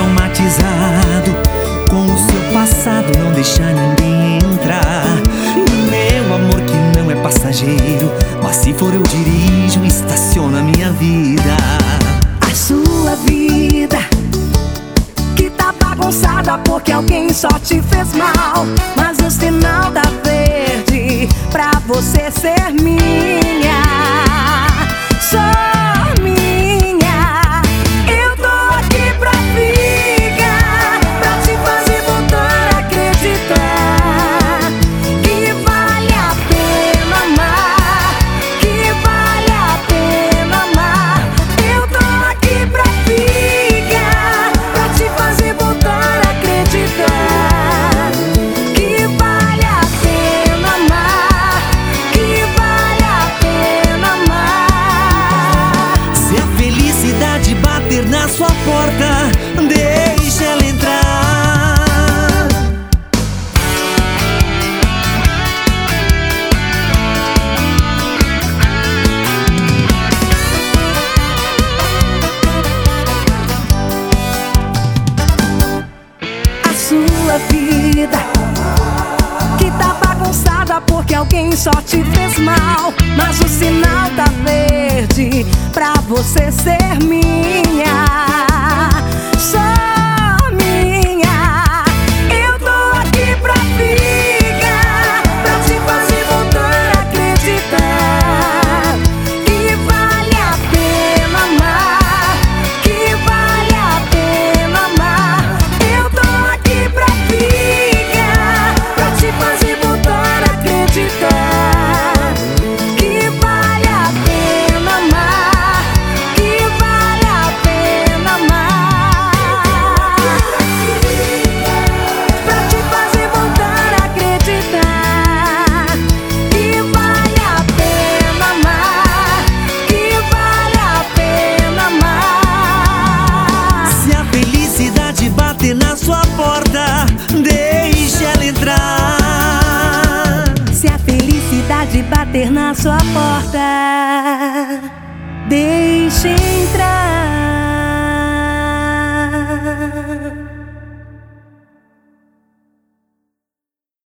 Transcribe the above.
traumatizado com o seu passado, não deixa ninguém entrar. Meu amor que não é passageiro, mas se for eu dirijo, estaciona a minha vida. A sua vida que tá bagunçada porque alguém só te fez mal, mas o sinal tá verde pra você ser minha. Só minha. Eu tô aqui pra ficar, pra te fazer voltar a acreditar que vale a pena amar, que vale a pena amar. Eu tô aqui pra ficar, pra te fazer voltar a acreditar que vale a pena amar, que vale a pena amar. Se a felicidade bater na sua porta, deixa ela entrar. A sua vida que tá bagunçada porque alguém só te fez mal, mas o sinal tá verde pra você ser minha. Só minha. Eu tô aqui pra ficar, pra te fazer voltar a acreditar que vale a pena amar, que vale a pena amar. Eu tô aqui pra ficar, pra te fazer voltar a acreditar que vale a pena amar, que vale a pena amar. Pra te fazer voltar a acreditar que vale a pena amar, que vale a pena amar. Se a felicidade bater na sua porta, deixa ela entrar. Se a felicidade bater na sua porta, deixe entrar.